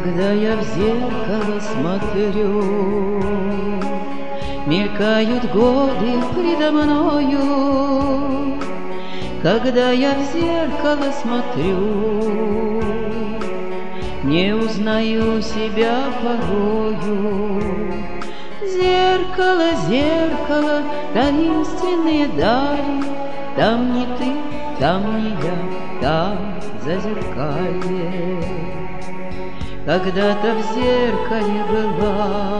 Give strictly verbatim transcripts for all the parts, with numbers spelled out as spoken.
Когда я в зеркало смотрю, мелькают годы предо мною. Когда я в зеркало смотрю, не узнаю себя порою. Зеркало, зеркало, таинственные дали, там не ты, там не я, там зазеркалье. Когда-то в зеркале была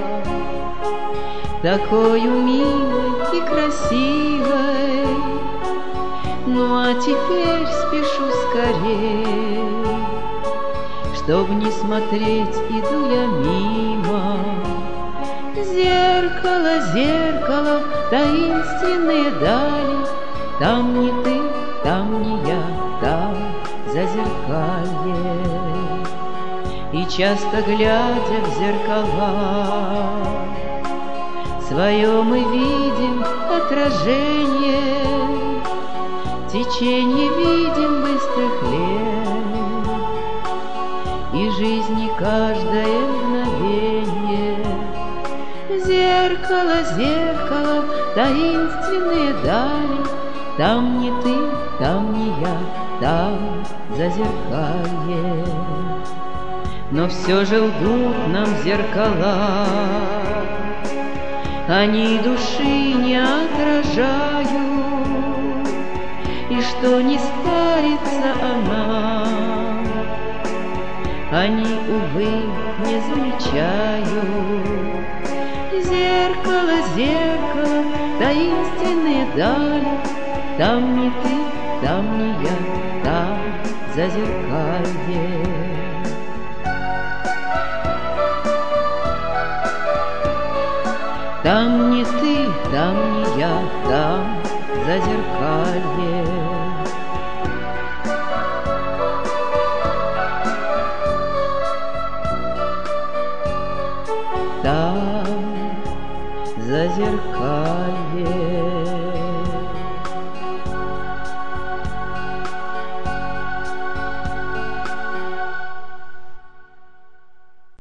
такою милой и красивой, ну а теперь спешу скорей, чтоб не смотреть, иду я мимо. Зеркало, зеркало, таинственные дали, там не ты, там не я, там зазеркалье. И часто глядя в зеркала, свое мы видим отражение, течение видим быстрых лет, и жизни каждое мгновение. Зеркало, зеркало, таинственные дали, там не ты, там не я, там зазеркалье. Но все же лгут нам зеркала, они души не отражают, и что не старится она, они, увы, не замечают. Зеркало, зеркало, таинственные дали, там не ты, там не я, там зазеркалье. Там не ты, там не я, там зазеркалье. Там зазеркалье.